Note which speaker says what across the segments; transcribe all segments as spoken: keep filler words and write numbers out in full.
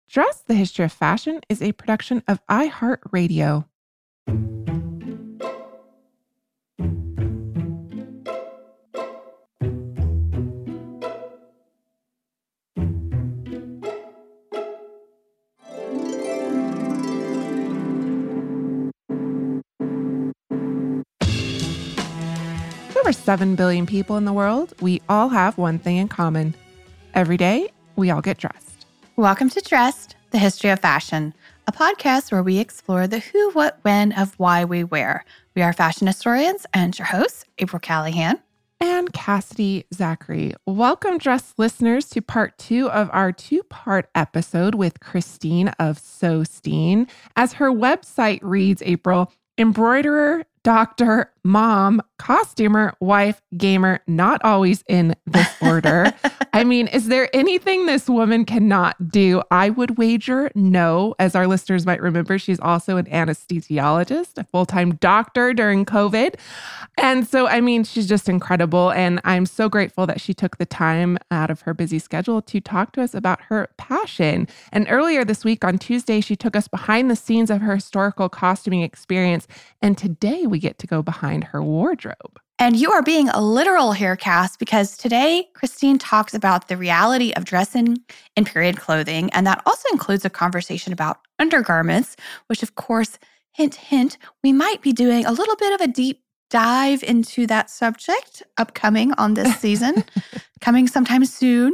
Speaker 1: Dress, the History of Fashion is a production of iHeartRadio. There are seven billion people in the world. We all have one thing in common. Every day, we all get dressed.
Speaker 2: Welcome to Dressed, the History of Fashion, a podcast where we explore the who, what, when of why we wear. We are fashion historians and your hosts, April Callahan
Speaker 1: and Cassidy Zachary. Welcome, Dressed listeners, to part two of our two-part episode with Christine of Sew Steen. As her website reads, April, embroiderer, doctor, mom, costumer, wife, gamer, not always in this order. I mean, is there anything this woman cannot do? I would wager no. As our listeners might remember, she's also an anesthesiologist, a full-time doctor during COVID. And so, I mean, she's just incredible. And I'm so grateful that she took the time out of her busy schedule to talk to us about her passion. And earlier this week on Tuesday, she took us behind the scenes of her historical costuming experience. And today we get to go behind her wardrobe.
Speaker 2: And you are being a literal here, Cass, because today Christine talks about the reality of dressing in period clothing. And that also includes a conversation about undergarments, which of course, hint, hint, we might be doing a little bit of a deep dive into that subject upcoming on this season, coming sometime soon.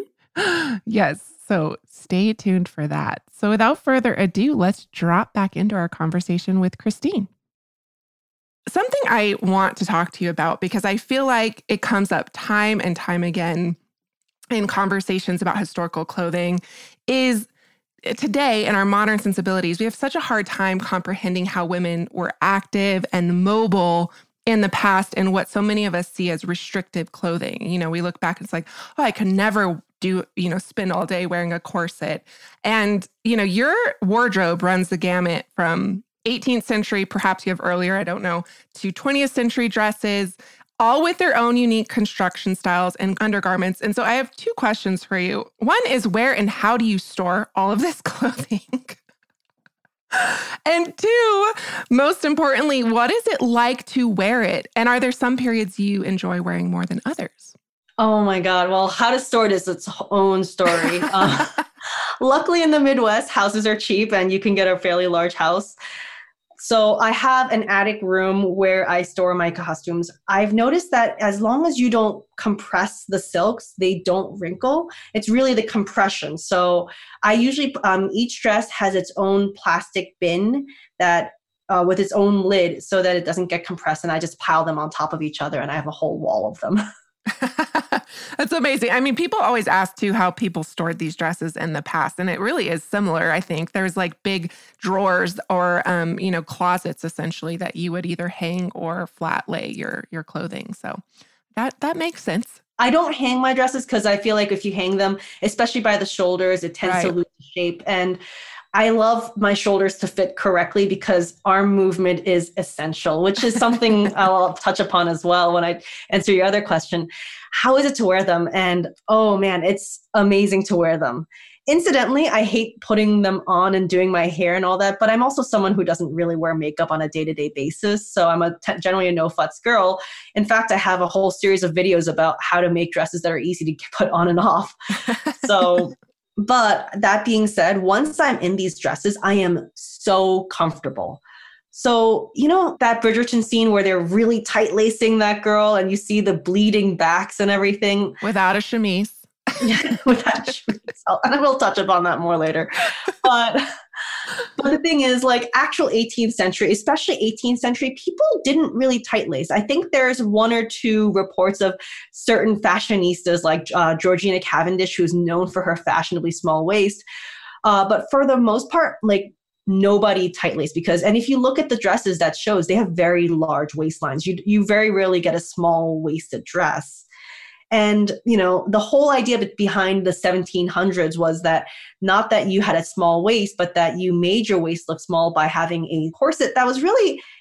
Speaker 1: Yes, so stay tuned for that. So without further ado, let's drop back into our conversation with Christine. Something I want to talk to you about, because I feel like it comes up time and time again in conversations about historical clothing, is today in our modern sensibilities, we have such a hard time comprehending how women were active and mobile in the past and what so many of us see as restrictive clothing. You know, we look back and it's like, oh, I could never do, you know, spend all day wearing a corset. And, you know, your wardrobe runs the gamut from eighteenth century, perhaps you have earlier, I don't know, to twentieth century dresses, all with their own unique construction styles and undergarments. And so I have two questions for you. One is, where and how do you store all of this clothing? And two, most importantly, what is it like to wear it? And are there some periods you enjoy wearing more than others?
Speaker 3: Oh my God. Well, how to store it is its own story. uh, luckily in the Midwest, houses are cheap and you can get a fairly large house. So I have an attic room where I store my costumes. I've noticed that as long as you don't compress the silks, they don't wrinkle. It's really the compression. So I usually, um, each dress has its own plastic bin that uh, with its own lid so that it doesn't get compressed. And I just pile them on top of each other and I have a whole wall of them.
Speaker 1: That's amazing. I mean, people always ask too how people stored these dresses in the past, and it really is similar. I think there's like big drawers or, um, you know, closets essentially that you would either hang or flat lay your your clothing. So that that makes sense.
Speaker 3: I don't hang my dresses because I feel like if you hang them, especially by the shoulders, it tends
Speaker 1: Right.
Speaker 3: to lose shape. And I love my shoulders to fit correctly because arm movement is essential, which is something I'll touch upon as well when I answer your other question. How is it to wear them? And oh man, it's amazing to wear them. Incidentally, I hate putting them on and doing my hair and all that, but I'm also someone who doesn't really wear makeup on a day-to-day basis. So I'm a t- generally a no-fuss girl. In fact, I have a whole series of videos about how to make dresses that are easy to put on and off. So But that being said, once I'm in these dresses, I am so comfortable. So, you know, that Bridgerton scene where they're really tight lacing that girl and you see the bleeding backs and everything.
Speaker 1: Without a chemise.
Speaker 3: Without a chemise. And I will touch upon that more later. But, but the thing is, like actual eighteenth century, especially eighteenth century, people didn't really tight lace. I think there's one or two reports of certain fashionistas like uh, Georgina Cavendish, who's known for her fashionably small waist. Uh, but for the most part, like nobody tight lace because, and if you look at the dresses that shows, they have very large waistlines. You you very rarely get a small waisted dress. And, you know, the whole idea behind the seventeen hundreds was that not that you had a small waist, but that you made your waist look small by having a corset that was really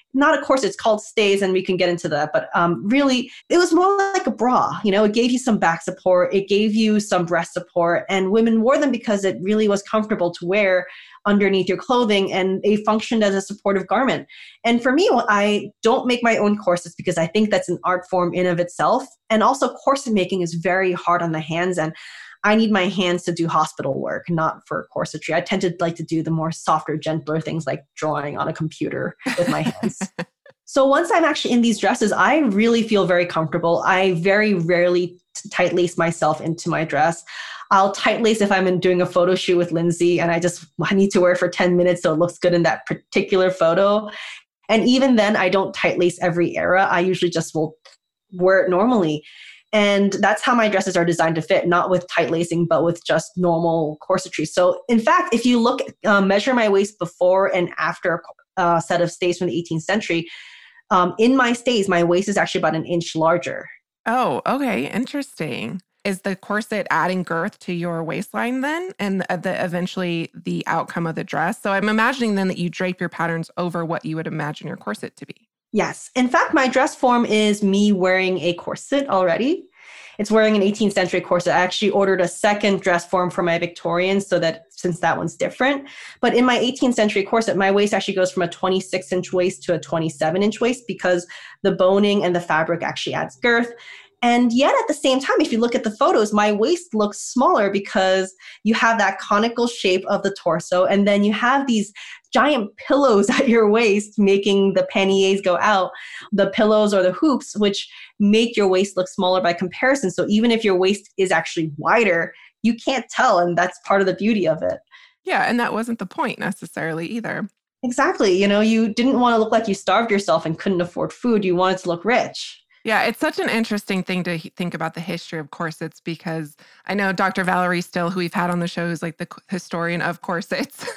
Speaker 3: not a corset, it's called stays, and we can get into that. But um, really, it was more like a bra. You know, it gave you some back support, it gave you some breast support, and women wore them because it really was comfortable to wear underneath your clothing, and they functioned as a supportive garment. And for me, I don't make my own corsets because I think that's an art form in of itself. And also, corset making is very hard on the hands, and I need my hands to do hospital work, not for corsetry. I tend to like to do the more softer, gentler things like drawing on a computer with my hands. So once I'm actually in these dresses, I really feel very comfortable. I very rarely tight lace myself into my dress. I'll tight lace if I'm in doing a photo shoot with Lindsay and I just I need to wear it for ten minutes so it looks good in that particular photo. And even then, I don't tight lace every era. I usually just will wear it normally. And that's how my dresses are designed to fit, not with tight lacing, but with just normal corsetry. So in fact, if you look, uh, measure my waist before and after a uh, set of stays from the eighteenth century, um, in my stays, my waist is actually about an inch larger.
Speaker 1: Oh, okay. Interesting. Is the corset adding girth to your waistline then? And the, the eventually the outcome of the dress? So I'm imagining then that you drape your patterns over what you would imagine your corset to be.
Speaker 3: Yes. In fact, my dress form is me wearing a corset already. It's wearing an eighteenth century corset. I actually ordered a second dress form for my Victorian so that since that one's different. But in my eighteenth century corset, my waist actually goes from a twenty-six inch waist to a twenty-seven inch waist because the boning and the fabric actually adds girth. And yet at the same time, if you look at the photos, my waist looks smaller because you have that conical shape of the torso. And then you have these giant pillows at your waist, making the panniers go out, the pillows or the hoops, which make your waist look smaller by comparison. So even if your waist is actually wider, you can't tell. And that's part of the beauty of it.
Speaker 1: Yeah. And that wasn't the point necessarily either.
Speaker 3: Exactly. You know, you didn't want to look like you starved yourself and couldn't afford food. You wanted to look rich.
Speaker 1: Yeah, it's such an interesting thing to think about the history of corsets because I know Doctor Valerie Still, who we've had on the show, is like the historian of corsets.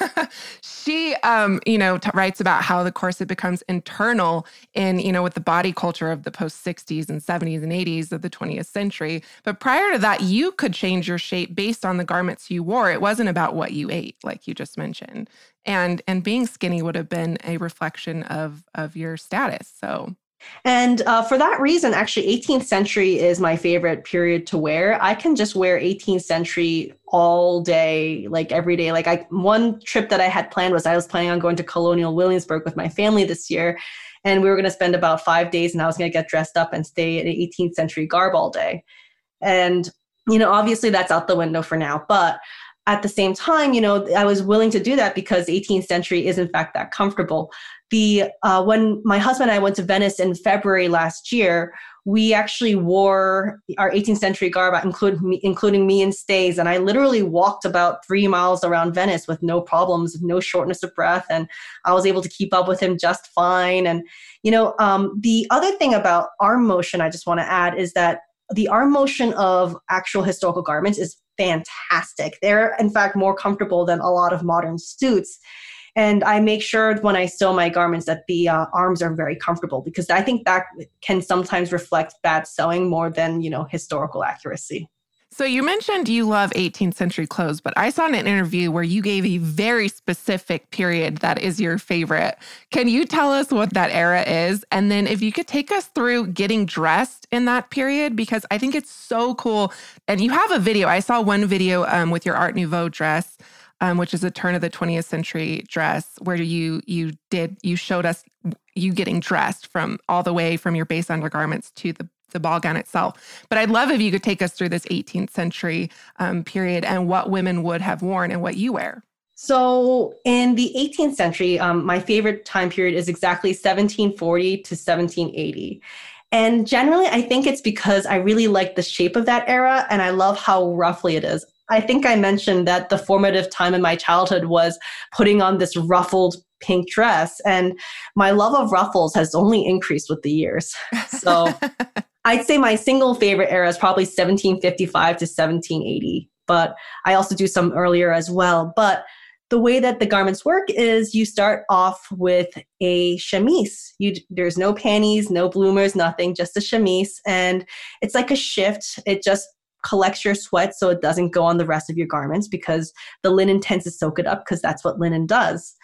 Speaker 1: she, um, you know, t- writes about how the corset becomes internal in, you know, with the body culture of the post sixties and seventies and eighties of the twentieth century. But prior to that, you could change your shape based on the garments you wore. It wasn't about what you ate, like you just mentioned. And and being skinny would have been a reflection of of your status. So.
Speaker 3: And uh, for that reason, actually, eighteenth century is my favorite period to wear. I can just wear eighteenth century all day, like every day. Like I, one trip that I had planned was I was planning on going to Colonial Williamsburg with my family this year. And we were going to spend about five days and I was going to get dressed up and stay in eighteenth century garb all day. And, you know, obviously that's out the window for now. But at the same time, you know, I was willing to do that because eighteenth century is in fact that comfortable. The uh, when my husband and I went to Venice in February last year, we actually wore our eighteenth century garb, including me, including me in stays. And I literally walked about three miles around Venice with no problems, no shortness of breath. And I was able to keep up with him just fine. And, you know, um, the other thing about arm motion I just want to add is that the arm motion of actual historical garments is fantastic. They're, in fact, more comfortable than a lot of modern suits. And I make sure when I sew my garments that the uh, arms are very comfortable because I think that can sometimes reflect bad sewing more than, you know, historical accuracy.
Speaker 1: So you mentioned you love eighteenth century clothes, but I saw in an interview where you gave a very specific period that is your favorite. Can you tell us what that era is? And then if you could take us through getting dressed in that period, because I think it's so cool. And you have a video. I saw one video um, with your Art Nouveau dress, um, which is a turn of the twentieth century dress, where you you did you showed us you getting dressed from all the way from your base undergarments to the the ball gown itself. But I'd love if you could take us through this eighteenth century um, period and what women would have worn and what you wear.
Speaker 3: So in the eighteenth century, um, my favorite time period is exactly seventeen forty to seventeen eighty. And generally, I think it's because I really like the shape of that era and I love how ruffly it is. I think I mentioned that the formative time in my childhood was putting on this ruffled pink dress. And my love of ruffles has only increased with the years. So I'd say my single favorite era is probably seventeen fifty-five to seventeen eighty, but I also do some earlier as well. But the way that the garments work is you start off with a chemise. You, there's no panties, no bloomers, nothing, just a chemise. And it's like a shift. It just collects your sweat so it doesn't go on the rest of your garments because the linen tends to soak it up because that's what linen does.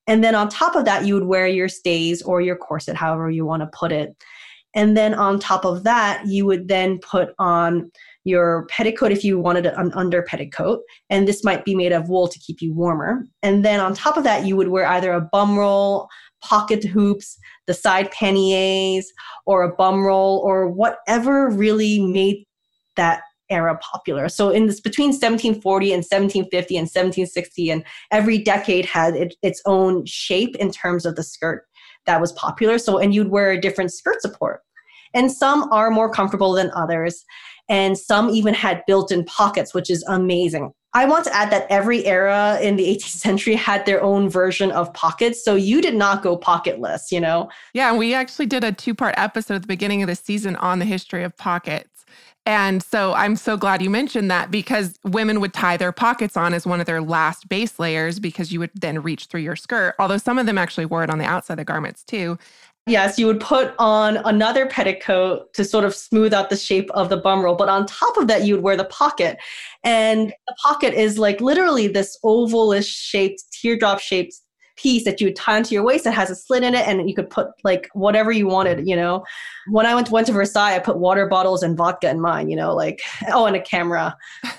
Speaker 3: And then on top of that, you would wear your stays or your corset, however you want to put it. And then on top of that, you would then put on your petticoat if you wanted an under petticoat. And this might be made of wool to keep you warmer. And then on top of that, you would wear either a bum roll, pocket hoops, the side panniers, or a bum roll, or whatever really made that era popular. So in this between seventeen forty and seventeen fifty and seventeen sixty, and every decade had it, its own shape in terms of the skirt that was popular. So, and you'd wear a different skirt support. And some are more comfortable than others. And some even had built-in pockets, which is amazing. I want to add that every era in the eighteenth century had their own version of pockets. So you did not go pocketless, you know?
Speaker 1: Yeah, we actually did a two-part episode at the beginning of the season on the history of pockets. And so I'm so glad you mentioned that, because women would tie their pockets on as one of their last base layers, because you would then reach through your skirt. Although some of them actually wore it on the outside of the garments too.
Speaker 3: Yes, you would put on another petticoat to sort of smooth out the shape of the bum roll. But on top of that, you would wear the pocket. And the pocket is like literally this ovalish shaped, teardrop shaped piece that you would tie onto your waist that has a slit in it, and you could put like whatever you wanted, you know. When I went to, went to Versailles, I put water bottles and vodka in mine, you know, like, oh, and a camera.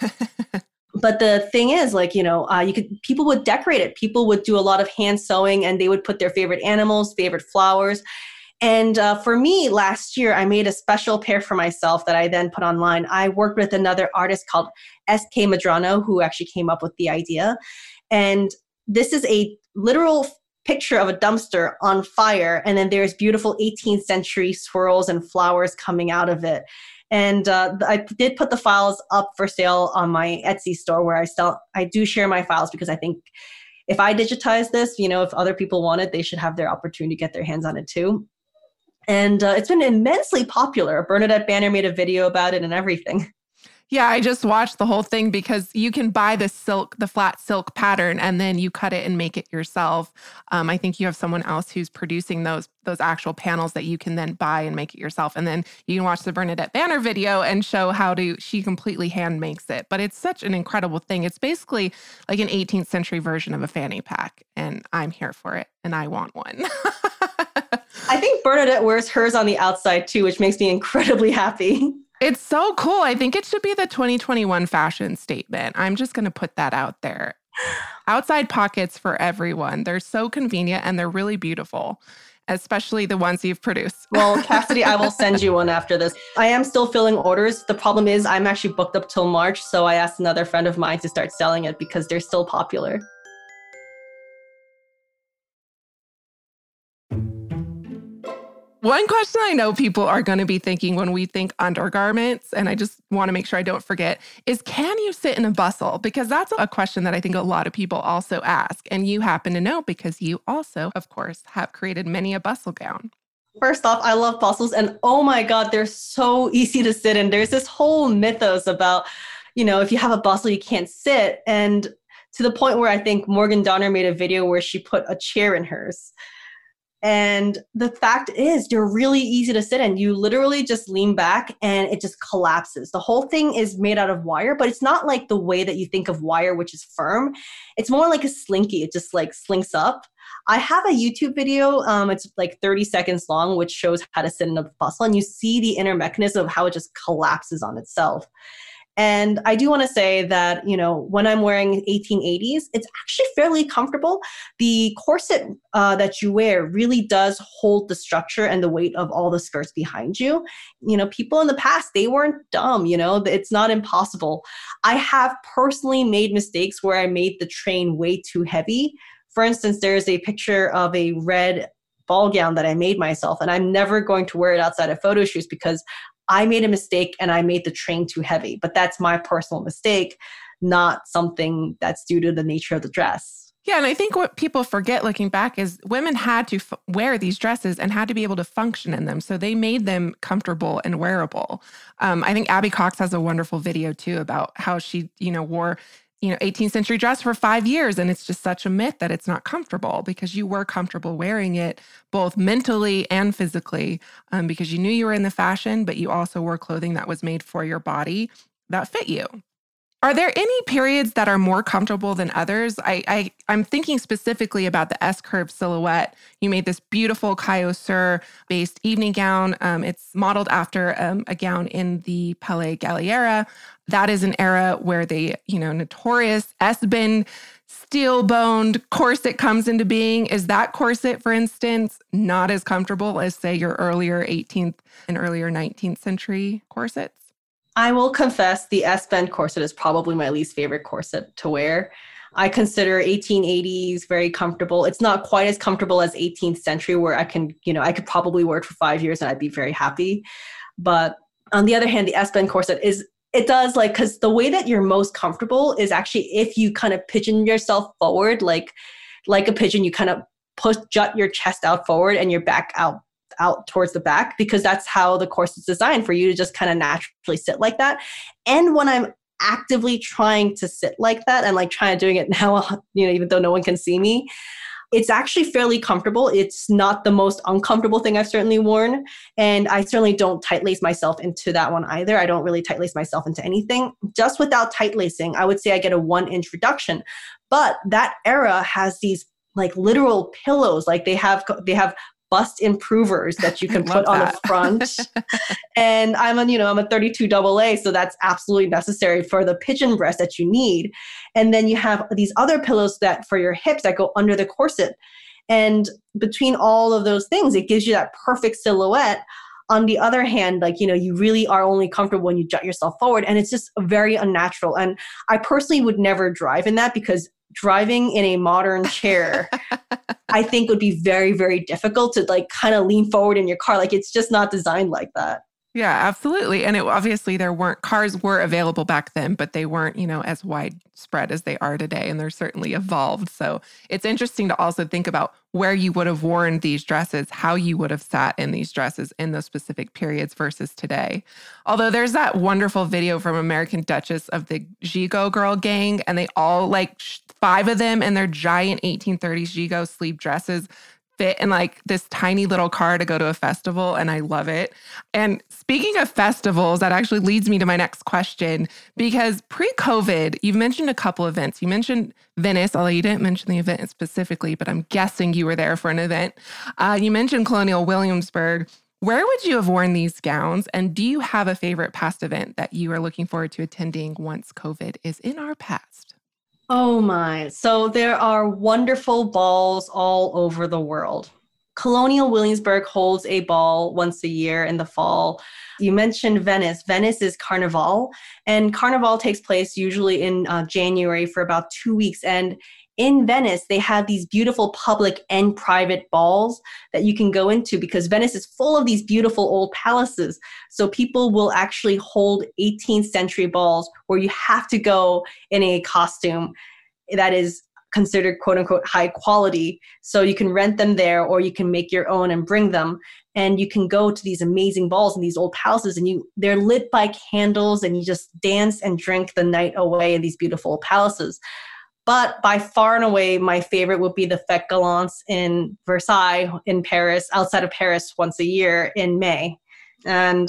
Speaker 3: But the thing is, like, you know, uh, you could, people would decorate it. People would do a lot of hand sewing, and they would put their favorite animals, favorite flowers. And uh, for me, last year, I made a special pair for myself that I then put online. I worked with another artist called S K Madrano, who actually came up with the idea. And this is a literal picture of a dumpster on fire. And then there's beautiful eighteenth century swirls and flowers coming out of it. And uh, I did put the files up for sale on my Etsy store, where I still, I do share my files, because I think if I digitize this, you know, if other people want it, they should have their opportunity to get their hands on it too. And uh, it's been immensely popular. Bernadette Banner made a video about it and everything.
Speaker 1: Yeah, I just watched the whole thing, because you can buy the silk, the flat silk pattern, and then you cut it and make it yourself. Um, I think you have someone else who's producing those those actual panels that you can then buy and make it yourself. And then you can watch the Bernadette Banner video and show how to, she completely hand makes it. But it's such an incredible thing. It's basically like an eighteenth century version of a fanny pack. And I'm here for it. And I want one.
Speaker 3: I think Bernadette wears hers on the outside too, which makes me incredibly happy.
Speaker 1: It's so cool. I think it should be the twenty twenty-one fashion statement. I'm just going to put that out there. Outside pockets for everyone. They're so convenient, and they're really beautiful, especially the ones you've produced.
Speaker 3: Well, Cassidy, I will send you one after this. I am still filling orders. The problem is I'm actually booked up till March. So I asked another friend of mine to start selling it, because they're still popular.
Speaker 1: One question I know people are going to be thinking when we think undergarments, and I just want to make sure I don't forget, is can you sit in a bustle? Because that's a question that I think a lot of people also ask. And you happen to know, because you also, of course, have created many a bustle gown.
Speaker 3: First off, I love bustles. And oh my God, they're so easy to sit in. There's this whole mythos about, you know, if you have a bustle, you can't sit. And to the point where I think Morgan Donner made a video where she put a chair in hers. And the fact is, they're really easy to sit in. You literally just lean back and it just collapses. The whole thing is made out of wire, but it's not like the way that you think of wire, which is firm. It's more like a slinky. It just like slinks up. I have a YouTube video. Um, it's like thirty seconds long, which shows how to sit in a bustle. And you see the inner mechanism of how it just collapses on itself. And I do want to say that, you know, when I'm wearing eighteen eighties, it's actually fairly comfortable. The corset uh, that you wear really does hold the structure and the weight of all the skirts behind you. You know, people in the past, they weren't dumb, you know, it's not impossible. I have personally made mistakes where I made the train way too heavy. For instance, there's a picture of a red ball gown that I made myself, and I'm never going to wear it outside of photo shoots because I made a mistake and I made the train too heavy. But that's my personal mistake, not something that's due to the nature of the dress.
Speaker 1: Yeah, and I think what people forget looking back is women had to f- wear these dresses and had to be able to function in them. So they made them comfortable and wearable. Um, I think Abby Cox has a wonderful video too about how she, you know, wore you know, eighteenth century dress for five years. And it's just such a myth that it's not comfortable, because you were comfortable wearing it both mentally and physically, um, because you knew you were in the fashion, but you also wore clothing that was made for your body that fit you. Are there any periods that are more comfortable than others? I, I, I'm thinking specifically about the S-curve silhouette. You made this beautiful Cayo Sur-based evening gown. Um, it's modeled after um, a gown in the Palais Galliera. That is an era where the, you know, notorious S-bend steel-boned corset comes into being. Is that corset, for instance, not as comfortable as, say, your earlier eighteenth and earlier nineteenth century corsets?
Speaker 3: I will confess the S-bend corset is probably my least favorite corset to wear. I consider eighteen eighties very comfortable. It's not quite as comfortable as eighteenth century where I can, you know, I could probably wear it for five years and I'd be very happy. But on the other hand, the S-bend corset is, it does like, because the way that you're most comfortable is actually if you kind of pigeon yourself forward, like, like a pigeon, you kind of push, jut your chest out forward and your back out out towards the back, because that's how the corset is designed for you to just kind of naturally sit like that. And when I'm actively trying to sit like that and like trying to doing it now, you know, even though no one can see me, it's actually fairly comfortable. It's not the most uncomfortable thing I've certainly worn. And I certainly don't tight lace myself into that one either. I don't really tight lace myself into anything. Just without tight lacing, I would say I get a one inch reduction. But that era has these like literal pillows, like they have, they have bust improvers that you can put on the front. And I'm a, you know, I'm a thirty-two double A, so that's absolutely necessary for the pigeon breast that you need. And then you have these other pillows that for your hips that go under the corset. And between all of those things, it gives you that perfect silhouette. On the other hand, like, you know, you really are only comfortable when you jut yourself forward, and it's just very unnatural. And I personally would never drive in that, because driving in a modern chair, I think would be very, very difficult to like kind of lean forward in your car. Like it's just not designed like that.
Speaker 1: Yeah, absolutely. And it, obviously there weren't, cars were available back then, but they weren't, you know, as widespread as they are today. And they're certainly evolved. So it's interesting to also think about where you would have worn these dresses, how you would have sat in these dresses in those specific periods versus today. Although there's that wonderful video from American Duchess of the Gigot Girl Gang, and they all like five of them in their giant eighteen thirties Gigot sleeve dresses fit in like this tiny little car to go to a festival, and I love it. And speaking of festivals, that actually leads me to my next question, because pre-COVID, you've mentioned a couple events. You mentioned Venice, although you didn't mention the event specifically, but I'm guessing you were there for an event. Uh, you mentioned Colonial Williamsburg. Where would you have worn these gowns? And do you have a favorite past event that you are looking forward to attending once COVID is in our past?
Speaker 3: Oh my. So there are wonderful balls all over the world. Colonial Williamsburg holds a ball once a year in the fall. You mentioned Venice. Venice is Carnival, and Carnival takes place usually in uh, January for about two weeks. And in Venice, they have these beautiful public and private balls that you can go into, because Venice is full of these beautiful old palaces. So people will actually hold eighteenth century balls where you have to go in a costume that is considered quote unquote high quality. So you can rent them there, or you can make your own and bring them. And you can go to these amazing balls in these old palaces, and you they're lit by candles, and you just dance and drink the night away in these beautiful palaces. But by far and away, my favorite would be the Fête Galante in Versailles in Paris, outside of Paris once a year in May. And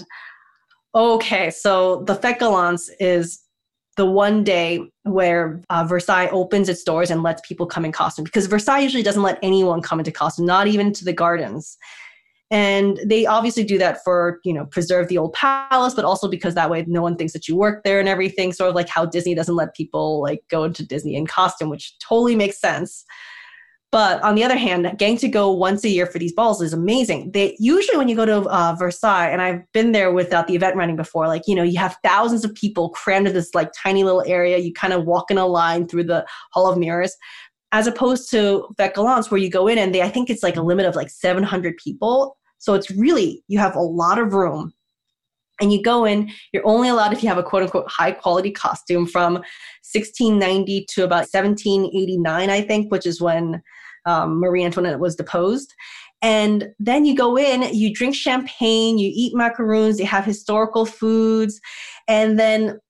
Speaker 3: okay, so the Fête Galante is the one day where uh, Versailles opens its doors and lets people come in costume, because Versailles usually doesn't let anyone come into costume, not even to the gardens. And they obviously do that for, you know, preserve the old palace, but also because that way no one thinks that you work there and everything, sort of like how Disney doesn't let people like go into Disney in costume, which totally makes sense. But on the other hand, getting to go once a year for these balls is amazing. They usually, when you go to uh, Versailles, and I've been there without the event running before, like, you know, you have thousands of people crammed in this like tiny little area. You kind of walk in a line through the Hall of Mirrors, as opposed to Fête Galante, where you go in and they, I think it's like a limit of like seven hundred people. So it's really, you have a lot of room. And you go in, you're only allowed if you have a quote unquote high quality costume from sixteen ninety to about seventeen eighty-nine, I think, which is when um, Marie Antoinette was deposed. And then you go in, you drink champagne, you eat macaroons, they have historical foods. And then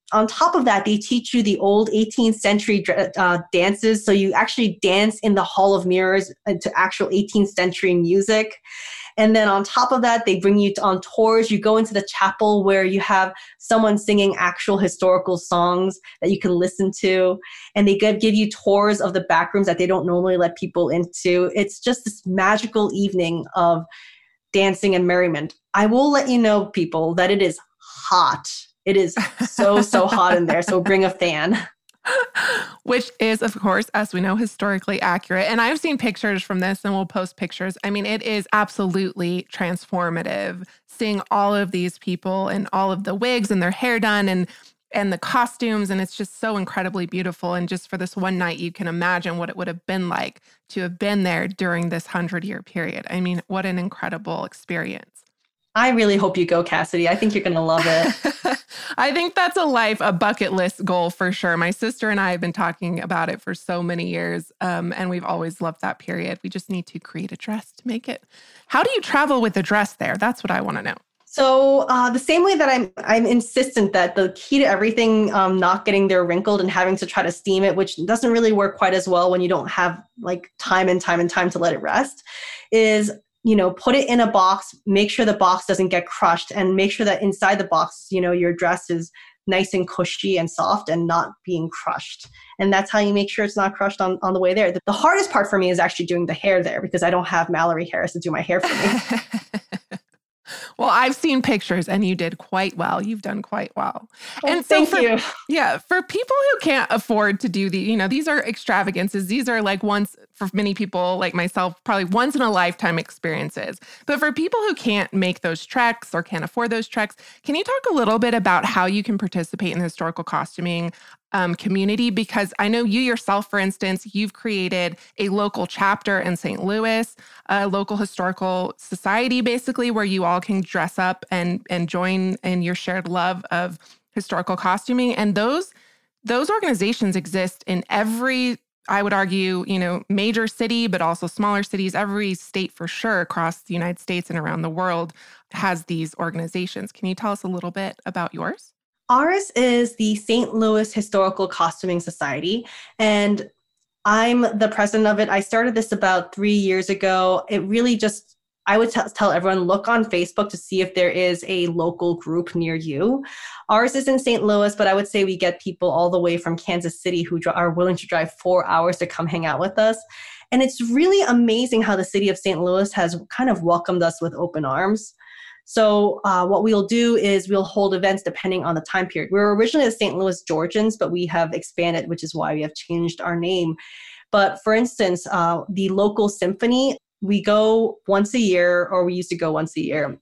Speaker 3: on top of that, they teach you the old eighteenth century uh, dances. So you actually dance in the Hall of Mirrors to actual eighteenth century music. And then on top of that, they bring you on tours. You go into the chapel where you have someone singing actual historical songs that you can listen to. And they give, give you tours of the back rooms that they don't normally let people into. It's just this magical evening of dancing and merriment. I will let you know, people, that it is hot. It is so, so hot in there. So bring a fan.
Speaker 1: Which is, of course, as we know, historically accurate. And I've seen pictures from this, and we'll post pictures. I mean, it is absolutely transformative seeing all of these people and all of the wigs and their hair done and and the costumes. And it's just so incredibly beautiful. And just for this one night, you can imagine what it would have been like to have been there during this hundred-year period. I mean, what an incredible experience.
Speaker 3: I really hope you go, Cassidy. I think you're going to love it.
Speaker 1: I think that's a life, a bucket list goal for sure. My sister and I have been talking about it for so many years, um, and we've always loved that period. We just need to create a dress to make it. How do you travel with the dress there? That's what I want to know.
Speaker 3: So uh, the same way that I'm I'm insistent that the key to everything um, not getting there wrinkled and having to try to steam it, which doesn't really work quite as well when you don't have like time and time and time to let it rest, is you know, put it in a box, make sure the box doesn't get crushed, and make sure that inside the box, you know, your dress is nice and cushy and soft and not being crushed. And that's how you make sure it's not crushed on, on the way there. The, the hardest part for me is actually doing the hair there because I don't have Mallory Harris to do my hair for me.
Speaker 1: Well, I've seen pictures and you did quite well. You've done quite well.
Speaker 3: Oh,
Speaker 1: and so
Speaker 3: thank
Speaker 1: for,
Speaker 3: you.
Speaker 1: Yeah, for people who can't afford to do the, you know, these are extravagances. These are like once, for many people like myself, probably once in a lifetime experiences. But for people who can't make those treks or can't afford those treks, can you talk a little bit about how you can participate in the historical costuming Um, community? Because I know you yourself, for instance, you've created a local chapter in Saint Louis, a local historical society, basically, where you all can dress up and and join in your shared love of historical costuming. And those those organizations exist in every, I would argue, you know, major city, but also smaller cities. Every state for sure across the United States and around the world has these organizations. Can you tell us a little bit about yours?
Speaker 3: Ours is the Saint Louis Historical Costuming Society, and I'm the president of it. I started this about three years ago. It really just, I would t- tell everyone, look on Facebook to see if there is a local group near you. Ours is in Saint Louis, but I would say we get people all the way from Kansas City who dr- are willing to drive four hours to come hang out with us. And it's really amazing how the city of Saint Louis has kind of welcomed us with open arms. So uh, what we'll do is we'll hold events depending on the time period. We were originally the Saint Louis Georgians, but we have expanded, which is why we have changed our name. But for instance, uh, the local symphony, we go once a year, or we used to go once a year.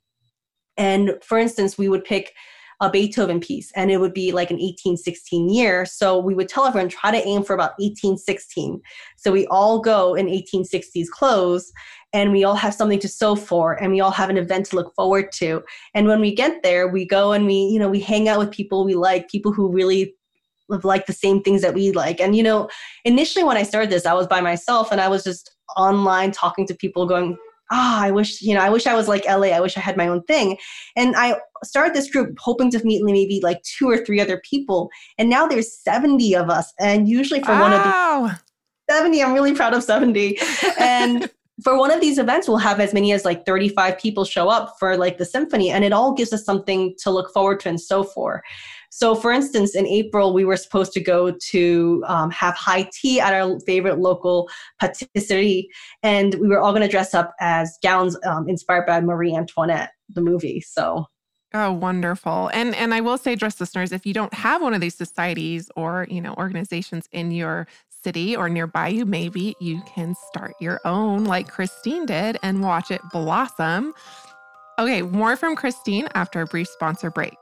Speaker 3: And for instance, we would pick a Beethoven piece, and it would be like an eighteen sixteen year. So we would tell everyone, try to aim for about eighteen sixteen. So we all go in eighteen sixties clothes, and we all have something to sew for, and we all have an event to look forward to. And when we get there, we go and we, you know, we hang out with people we like, people who really like the same things that we like. And, you know, initially when I started this, I was by myself, and I was just online talking to people going, ah, oh, I wish, you know, I wish I was like L A. I wish I had my own thing. And I started this group hoping to meet maybe like two or three other people. And now there's seventy of us. And usually for
Speaker 1: wow.
Speaker 3: one of the seventy, I'm really proud of seventy. And for one of these events, we'll have as many as like thirty-five people show up for like the symphony. And it all gives us something to look forward to and so forth. So for instance, in April, we were supposed to go to um, have high tea at our favorite local patisserie. And we were all going to dress up as gowns um, inspired by Marie Antoinette, the movie. So.
Speaker 1: Oh, wonderful. And and I will say, dress listeners, if you don't have one of these societies or, you know, organizations in your city or nearby you, maybe you can start your own like Christine did and watch it blossom. Okay, more from Christine after a brief sponsor break.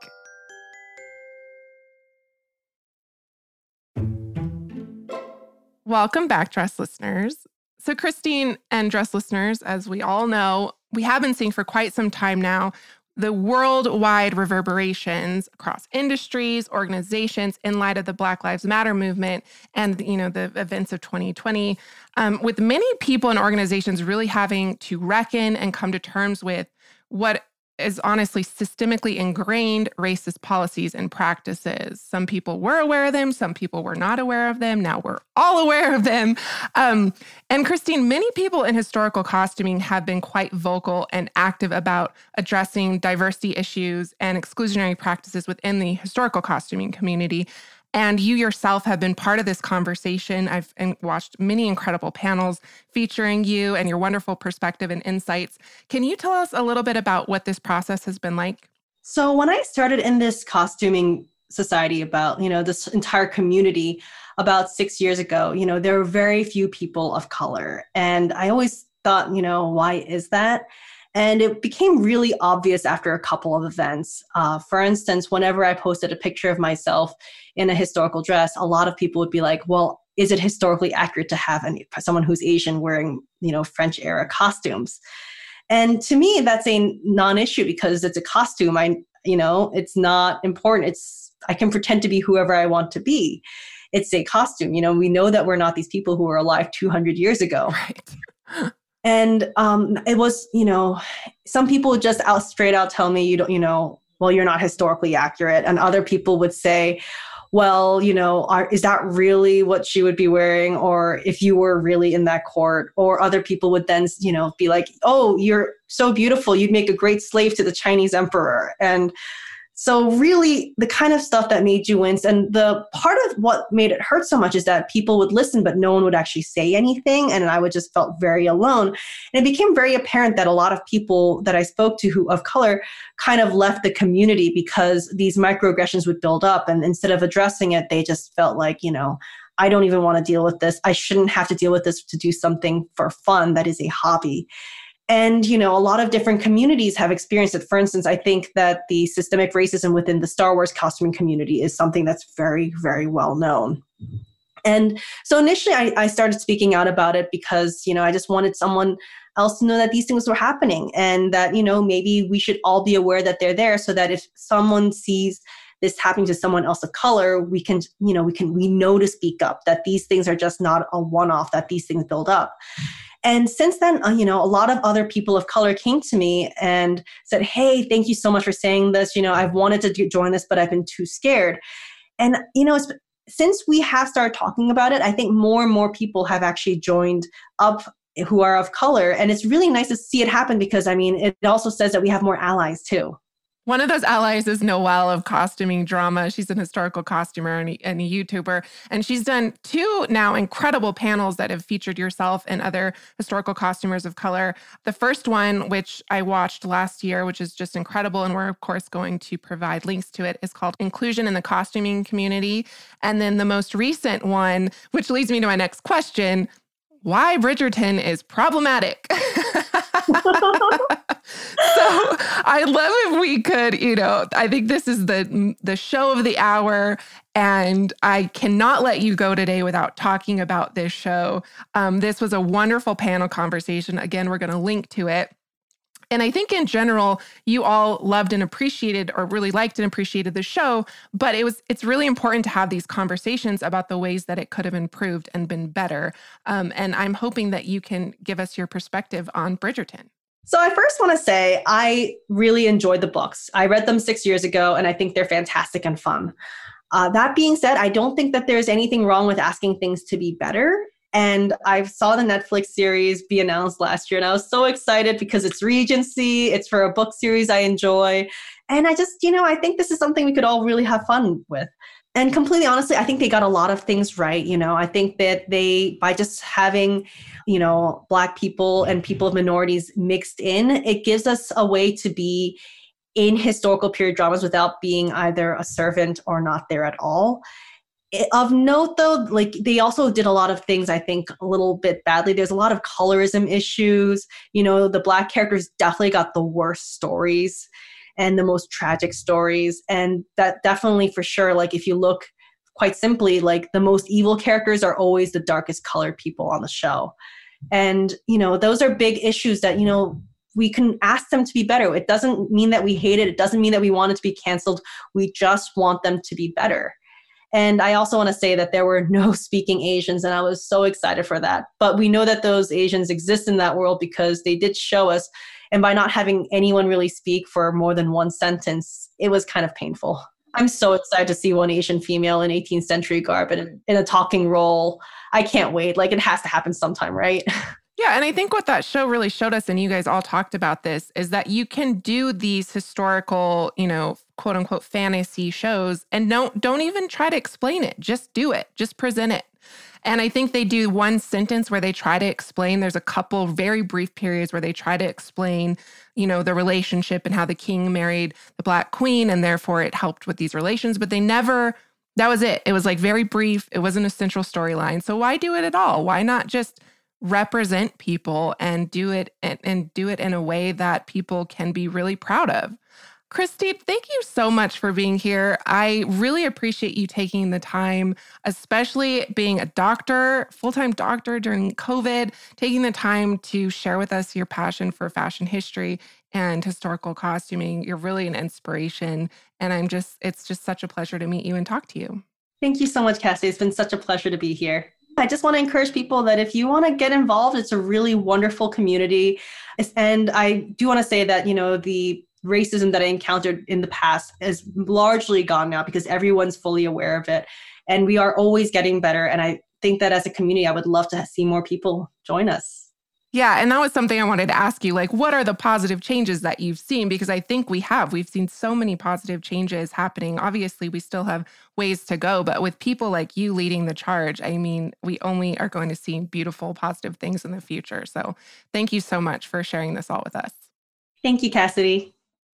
Speaker 1: Welcome back, dress listeners. So Christine and dress listeners, as we all know, we have been seeing for quite some time now the worldwide reverberations across industries, organizations in light of the Black Lives Matter movement and, you know, the events of twenty twenty, um, with many people and organizations really having to reckon and come to terms with what is honestly systemically ingrained racist policies and practices. Some people were aware of them, some people were not aware of them. Now we're all aware of them. Um, and Christine, many people in historical costuming have been quite vocal and active about addressing diversity issues and exclusionary practices within the historical costuming community. And you yourself have been part of this conversation. I've watched many incredible panels featuring you and your wonderful perspective and insights. Can you tell us a little bit about what this process has been like?
Speaker 3: So when I started in this costuming society about, you know, this entire community about six years ago, you know, there were very few people of color. And I always thought, you know, why is that? And it became really obvious after a couple of events. Uh, for instance, whenever I posted a picture of myself in a historical dress, a lot of people would be like, well, is it historically accurate to have any, someone who's Asian wearing, you know, French era costumes? And to me, that's a non-issue because it's a costume. I, you know, it's not important. It's, I can pretend to be whoever I want to be. It's a costume. You know, we know that we're not these people who were alive two hundred years ago.
Speaker 1: Right.
Speaker 3: And um, it was, you know, some people would just out straight out tell me, you don't, you know, well, you're not historically accurate. And other people would say, well, you know, are, is that really what she would be wearing? Or if you were really in that court? Or other people would then, you know, be like, oh, you're so beautiful. You'd make a great slave to the Chinese emperor. And so really the kind of stuff that made you wince. And the part of what made it hurt so much is that people would listen, but no one would actually say anything. And I would just felt very alone. And it became very apparent that a lot of people that I spoke to who of color kind of left the community because these microaggressions would build up. And instead of addressing it, they just felt like, you know, I don't even want to deal with this. I shouldn't have to deal with this to do something for fun that is a hobby. And, you know, a lot of different communities have experienced it. For instance, I think that the systemic racism within the Star Wars costuming community is something that's very, very well known. And so initially I, I started speaking out about it because, you know, I just wanted someone else to know that these things were happening and that, you know, maybe we should all be aware that they're there so that if someone sees this happening to someone else of color, we can, you know, we can, we know to speak up, that these things are just not a one-off, that these things build up. And since then, uh, you know, a lot of other people of color came to me and said, hey, thank you so much for saying this. You know, I've wanted to do, join this, but I've been too scared. And, you know, it's, since we have started talking about it, I think more and more people have actually joined up who are of color. And it's really nice to see it happen because, I mean, it also says that we have more allies too.
Speaker 1: One of those allies is Noelle of Costuming Drama. She's an historical costumer and a, and a YouTuber. And she's done two now incredible panels that have featured yourself and other historical costumers of color. The first one, which I watched last year, which is just incredible, and we're, of course, going to provide links to it, is called Inclusion in the Costuming Community. And then the most recent one, which leads me to my next question, why Bridgerton is problematic. So I'd love if we could, you know, I think this is the the show of the hour, and I cannot let you go today without talking about this show. Um, this was a wonderful panel conversation. Again, we're going to link to it. And I think in general, you all loved and appreciated or really liked and appreciated the show, but it was it's really important to have these conversations about the ways that it could have improved and been better. Um, and I'm hoping that you can give us your perspective on Bridgerton.
Speaker 3: So I first want to say I really enjoyed the books. I read them six years ago, and I think they're fantastic and fun. Uh, that being said, I don't think that there's anything wrong with asking things to be better. And I saw the Netflix series be announced last year, and I was so excited because it's Regency, it's for a book series I enjoy. And I just, you know, I think this is something we could all really have fun with. And completely honestly, I think they got a lot of things right. You know, I think that they, by just having, you know, Black people and people of minorities mixed in, it gives us a way to be in historical period dramas without being either a servant or not there at all. Of note, though, like they also did a lot of things, I think, a little bit badly. There's a lot of colorism issues. You know, the Black characters definitely got the worst stories and the most tragic stories. And that definitely, for sure, like if you look quite simply, like the most evil characters are always the darkest colored people on the show. And, you know, those are big issues that, you know, we can ask them to be better. It doesn't mean that we hate it. It doesn't mean that we want it to be canceled. We just want them to be better. And I also want to say that there were no speaking Asians, and I was so excited for that. But we know that those Asians exist in that world because they did show us. And by not having anyone really speak for more than one sentence, it was kind of painful. I'm so excited to see one Asian female in eighteenth century garb and in a talking role. I can't wait. Like, it has to happen sometime, right?
Speaker 1: Yeah, and I think what that show really showed us, and you guys all talked about this, is that you can do these historical, you know, quote unquote fantasy shows and don't don't even try to explain it. Just do it. Just present it. And I think they do one sentence where they try to explain. There's a couple very brief periods where they try to explain, you know, the relationship and how the king married the Black Queen, and therefore it helped with these relations. But they never, that was it. It was like very brief. It wasn't a central storyline. So why do it at all? Why not just represent people and do it and, and do it in a way that people can be really proud of? Christine, thank you so much for being here. I really appreciate you taking the time, especially being a doctor, full-time doctor during COVID, taking the time to share with us your passion for fashion history and historical costuming. You're really an inspiration. And I'm just, it's just such a pleasure to meet you and talk to you.
Speaker 3: Thank you so much, Cassie. It's been such a pleasure to be here. I just want to encourage people that if you want to get involved, it's a really wonderful community. And I do want to say that, you know, the racism that I encountered in the past is largely gone now because everyone's fully aware of it. And we are always getting better. And I think that as a community, I would love to see more people join us.
Speaker 1: Yeah. And that was something I wanted to ask you, like, what are the positive changes that you've seen? Because I think we have. We've seen so many positive changes happening. Obviously, we still have ways to go. But with people like you leading the charge, I mean, we only are going to see beautiful, positive things in the future. So thank you so much for sharing this all with us.
Speaker 3: Thank you, Cassidy.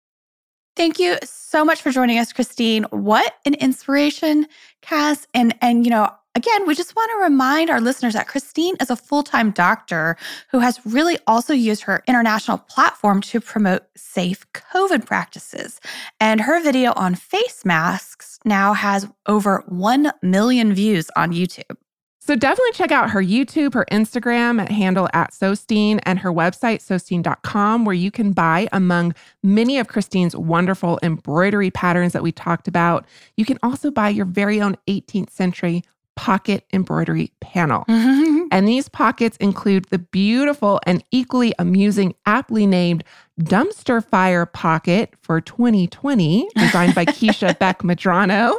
Speaker 2: Thank you so much for joining us, Christine. What an inspiration, Cass. And, and you know, again, we just want to remind our listeners that Christine is a full-time doctor who has really also used her international platform to promote safe COVID practices. And her video on face masks now has over one million views on YouTube.
Speaker 1: So definitely check out her YouTube, her Instagram at handle at Sosteen, and her website, sosteen dot com, where you can buy among many of Christine's wonderful embroidery patterns that we talked about. You can also buy your very own eighteenth century pocket embroidery panel. Mm-hmm. And these pockets include the beautiful and equally amusing, aptly named Dumpster Fire Pocket for twenty twenty, designed by Keisha Beck Madrano.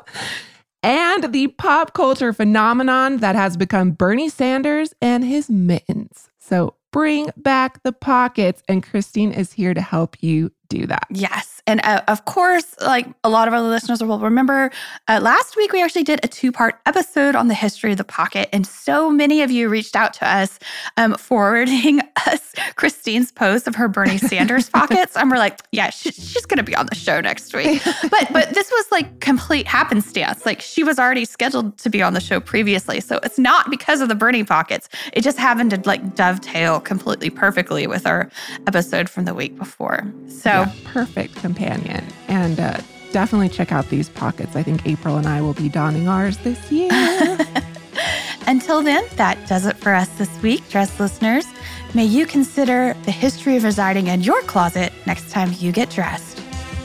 Speaker 1: And the pop culture phenomenon that has become Bernie Sanders and his mittens. So bring back the pockets, and Christine is here to help you do that.
Speaker 2: Yes. And uh, of course, like a lot of our listeners will remember, uh, last week we actually did a two-part episode on the history of the pocket. And so many of you reached out to us um, forwarding us Christine's post of her Bernie Sanders pockets. And we're like, yeah, she, she's going to be on the show next week. But but this was like complete happenstance. Like she was already scheduled to be on the show previously. So it's not because of the Bernie pockets. It just happened to like dovetail completely perfectly with our episode from the week before. So
Speaker 1: yeah, perfect companion. And uh, definitely check out these pockets. I think April and I will be donning ours this year.
Speaker 2: Until then, that does it for us this week, dress listeners. May you consider the history of residing in your closet next time you get dressed.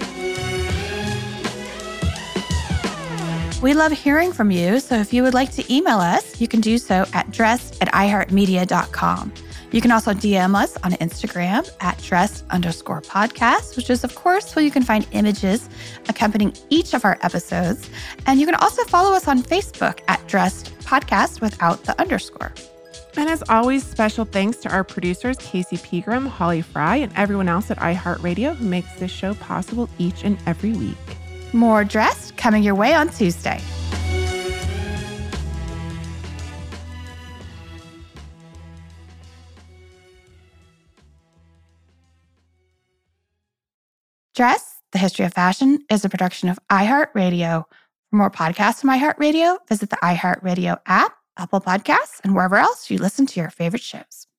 Speaker 2: We love hearing from you, so if you would like to email us, you can do so at dressed at i heart media dot com. You can also D M us on Instagram at dressed underscore podcast, which is, of course, where you can find images accompanying each of our episodes. And you can also follow us on Facebook at dressed podcast without the underscore.
Speaker 1: And as always, special thanks to our producers, Casey Pegram, Holly Fry, and everyone else at iHeartRadio who makes this show possible each and every week.
Speaker 2: More Dressed coming your way on Tuesday. Dress, the History of Fashion, is a production of iHeartRadio. For more podcasts from iHeartRadio, visit the iHeartRadio app, Apple Podcasts, and wherever else you listen to your favorite shows.